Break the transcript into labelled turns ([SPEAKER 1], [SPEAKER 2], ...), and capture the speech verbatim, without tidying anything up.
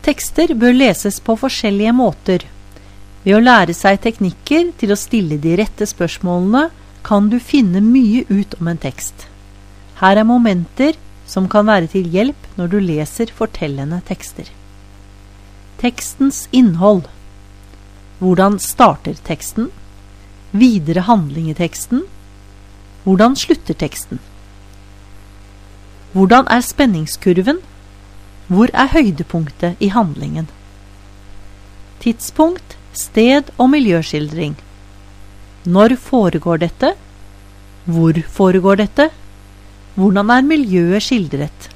[SPEAKER 1] Tekster bør leses på forskjellige måter. Ved å lære seg teknikker til å stille de rette spørsmålene, kan du finne mye ut om en tekst. Her er momenter som kan være til hjelp når du leser fortellende tekster. Tekstens innhold. Hvordan starter teksten? Videre handling i teksten? Hvordan slutter teksten? Hvordan er spenningskurven? Hvor er høydepunktet i handlingen? Tidspunkt, sted og miljøskildring. Når foregår dette? Hvor foregår dette? Hvordan er miljøet skildret?